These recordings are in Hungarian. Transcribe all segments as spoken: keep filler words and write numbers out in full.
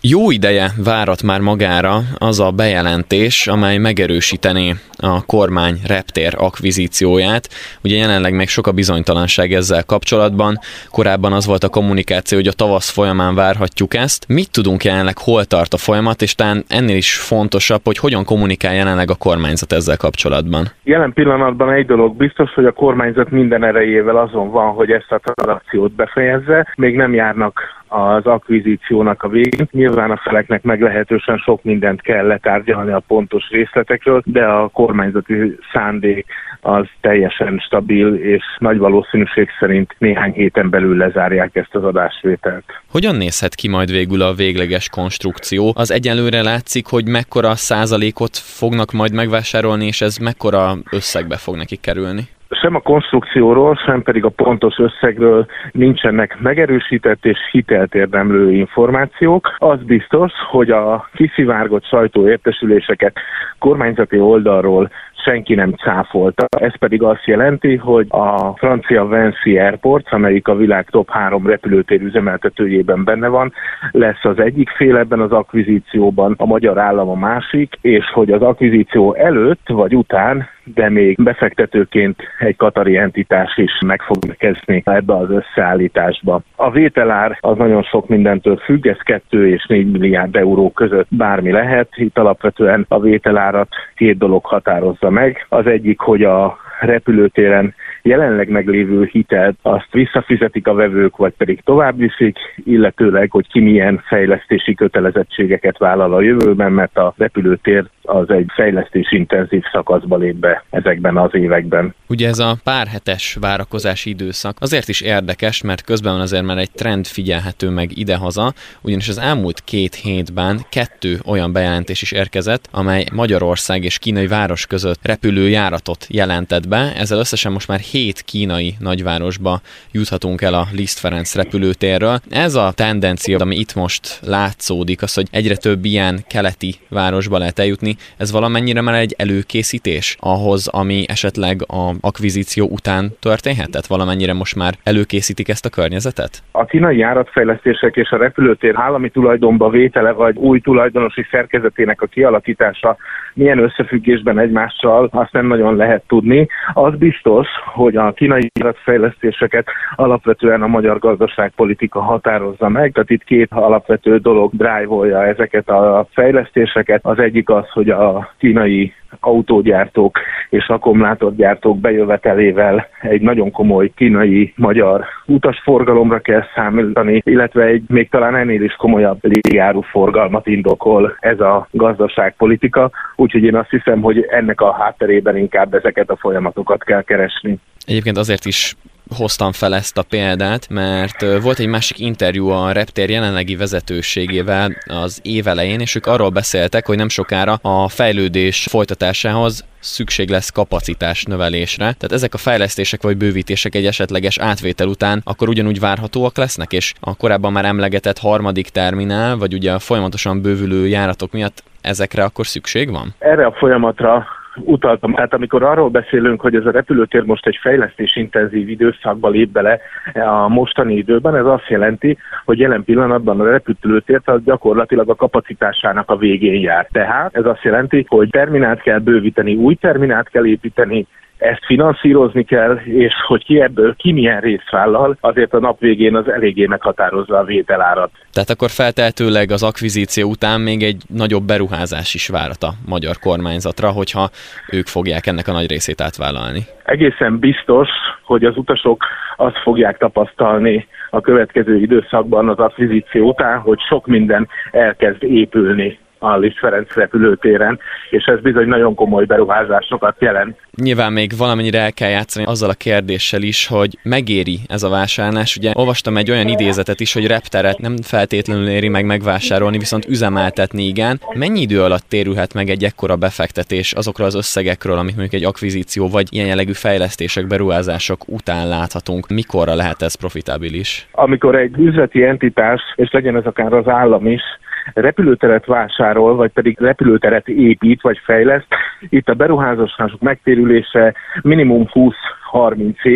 Jó ideje várat már magára az a bejelentés, amely megerősítené a kormány reptér akvizícióját. Ugye jelenleg még sok a bizonytalanság ezzel kapcsolatban. Korábban az volt a kommunikáció, hogy a tavasz folyamán várhatjuk ezt. Mit tudunk jelenleg, hol tart a folyamat, és talán ennél is fontosabb, hogy hogyan kommunikál jelenleg a kormányzat ezzel kapcsolatban? Jelen pillanatban egy dolog biztos, hogy a kormányzat minden erejével azon van, hogy ezt a tranzakciót befejezze. Még nem járnak az akvizíciónak a végén. Nyilván a feleknek meglehetősen sok mindent kell letárgyalni a pontos részletekről, de a kormányzati szándék az teljesen stabil, és nagy valószínűség szerint néhány héten belül lezárják ezt az adásvételt. Hogyan nézhet ki majd végül a végleges konstrukció? Az egyelőre látszik, hogy mekkora százalékot fognak majd megvásárolni, és ez mekkora összegbe fog nekik kerülni? Sem a konstrukcióról, sem pedig a pontos összegről nincsenek megerősített és hitelt érdemlő információk. Az biztos, hogy a kiszivárgott sajtóértesüléseket kormányzati oldalról senki nem cáfolta. Ez pedig azt jelenti, hogy a francia Vinci Airports, amelyik a világ top három repülőtér üzemeltetőjében benne van, lesz az egyik fél ebben az akvizícióban, a magyar állam a másik, és hogy az akvizíció előtt vagy után, de még befektetőként egy katari entitás is meg fog kezdeni ebbe az összeállításba. A vételár az nagyon sok mindentől függ, ez kettő és négy milliárd euró között bármi lehet. Itt alapvetően a vételárat két dolog határozza meg. Az egyik, hogy a repülőtéren jelenleg meglévő hitelt azt visszafizetik a vevők, vagy pedig tovább viszik, illetőleg, hogy ki milyen fejlesztési kötelezettségeket vállal a jövőben, mert a repülőtér az egy fejlesztésintenzív szakaszba lép be ezekben az években. Ugye ez a pár hetes várakozási időszak azért is érdekes, mert közben azért már egy trend figyelhető meg idehaza, ugyanis az elmúlt két hétben kettő olyan bejelentés is érkezett, amely Magyarország és kínai város között repülőjáratot jelentett be. Ezzel összesen most már hét kínai nagyvárosba juthatunk el a Liszt Ferenc repülőtérről. Ez a tendencia, ami itt most látszódik, az, hogy egyre több ilyen keleti városba lehet eljutni, ez valamennyire már egy előkészítés ahhoz, ami esetleg a akvizíció után történhet? Tehát valamennyire most már előkészítik ezt a környezetet? A kínai járatfejlesztések és a repülőtér állami tulajdonba vétele vagy új tulajdonosi szerkezetének a kialakítása milyen összefüggésben egymással, azt nem nagyon lehet tudni. Az biztos, hogy a kínai járatfejlesztéseket alapvetően a magyar gazdaságpolitika határozza meg, tehát itt két alapvető dolog drive-olja ezeket a fejlesztéseket. Az egyik az, hogy a kínai autógyártók és akkumulátorgyártók bejövetelével egy nagyon komoly kínai-magyar utasforgalomra kell számítani, illetve egy még talán ennél is komolyabb légiáru forgalmat indokol ez a gazdaságpolitika, úgyhogy én azt hiszem, hogy ennek a hátterében inkább ezeket a folyamatokat kell keresni. Egyébként azért is hoztam fel ezt a példát, mert volt egy másik interjú a reptér jelenlegi vezetőségével az év elején, és ők arról beszéltek, hogy nem sokára a fejlődés folytatásához szükség lesz kapacitás növelésre. Tehát ezek a fejlesztések vagy bővítések egy esetleges átvétel után akkor ugyanúgy várhatóak lesznek, és a korábban már emlegetett harmadik terminál, vagy ugye a folyamatosan bővülő járatok miatt ezekre akkor szükség van? Erre a folyamatra utaltam. Tehát amikor arról beszélünk, hogy ez a repülőtér most egy fejlesztésintenzív időszakba lép bele a mostani időben, ez azt jelenti, hogy jelen pillanatban a repülőtér az gyakorlatilag a kapacitásának a végén jár. Tehát ez azt jelenti, hogy terminált kell bővíteni, új terminált kell építeni, ezt finanszírozni kell, és hogy ki ebből ki milyen részt vállal, azért a nap végén az eléggé meghatározza a vételárat. Tehát akkor feltehetőleg az akvizíció után még egy nagyobb beruházás is várhat a magyar kormányzatra, hogyha ők fogják ennek a nagy részét átvállalni. Egészen biztos, hogy az utasok azt fogják tapasztalni a következő időszakban az akvizíció után, hogy sok minden elkezd épülni a Liszt Ferenc repülőtéren, és ez bizony nagyon komoly beruházásokat jelent. Nyilván még valamennyire el kell játszani azzal a kérdéssel is, hogy megéri ez a vásárlás. Ugye olvastam egy olyan idézetet is, hogy repteret nem feltétlenül éri meg megvásárolni, viszont üzemeltetni igen. Mennyi idő alatt térülhet meg egy ekkora befektetés azokra az összegekről, amit mondjuk egy akvizíció vagy ilyen jellegű fejlesztések, beruházások után láthatunk? Mikorra lehet ez profitábilis? Amikor egy üzleti entitás, és legyen ez akár az állam is, repülőteret vásárol, vagy pedig repülőteret épít, vagy fejleszt, itt a beruházások megtérülése minimum húsz-harminc év,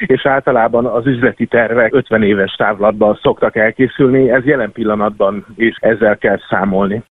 és általában az üzleti tervek ötven éves távlatban szoktak elkészülni, ez jelen pillanatban is ezzel kell számolni.